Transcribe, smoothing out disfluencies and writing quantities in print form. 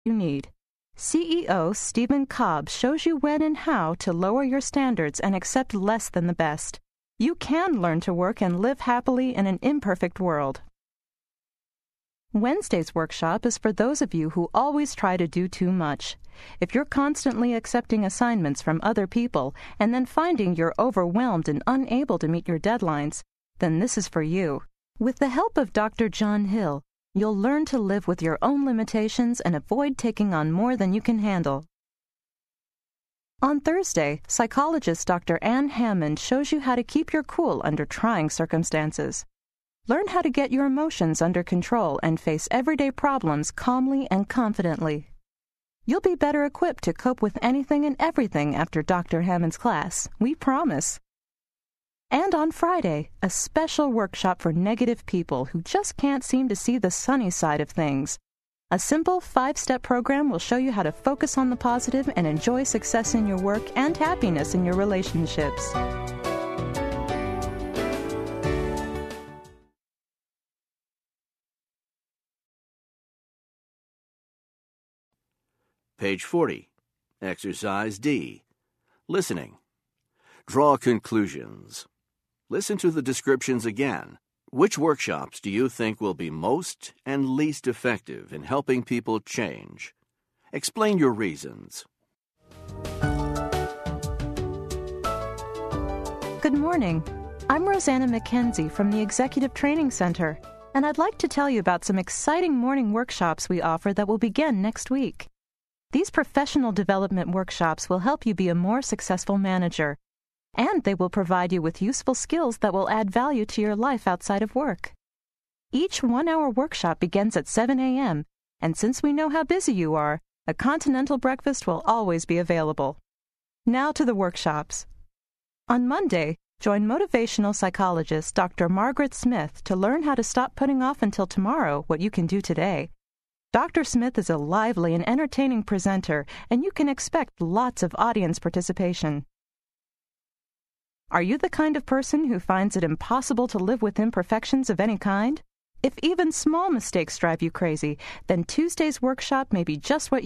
you need. CEO Stephen Cobb shows you when and how to lower your standards and accept less than the best. You can learn to work and live happily in an imperfect world. Wednesday's workshop is for those of you who always try to do too much. If you're constantly accepting assignments from other people and then finding you're overwhelmed and unable to meet your deadlines, then this is for you. With the help of Dr. John Hill, you'll learn to live with your own limitations and avoid taking on more than you can handle. On Thursday, psychologist Dr. Ann Hammond shows you how to keep your cool under trying circumstances. Learn how to get your emotions under control and face everyday problems calmly and confidently. You'll be better equipped to cope with anything and everything after Dr. Hammond's class, we promise. And on Friday, a special workshop for negative people who just can't seem to see the sunny side of things. A simple 5-step program will show you how to focus on the positive and enjoy success in your work and happiness in your relationships. Page 40. Exercise D. Listening. Draw conclusions. Listen to the descriptions again. Which workshops do you think will be most and least effective in helping people change? Explain your reasons. Good morning. I'm Rosanna McKenzie from the Executive Training Center, and I'd like to tell you about some exciting morning workshops we offer that will begin next week. These professional development workshops will help you be a more successful manager, and they will provide you with useful skills that will add value to your life outside of work. Each 1-hour workshop begins at 7 a.m., and since we know how busy you are, a continental breakfast will always be available. Now to the workshops. On Monday, join motivational psychologist Dr. Margaret Smith to learn how to stop putting off until tomorrow what you can do today. Dr. Smith is a lively and entertaining presenter, and you can expect lots of audience participation. Are you the kind of person who finds it impossible to live with imperfections of any kind? If even small mistakes drive you crazy, then Tuesday's workshop may be just what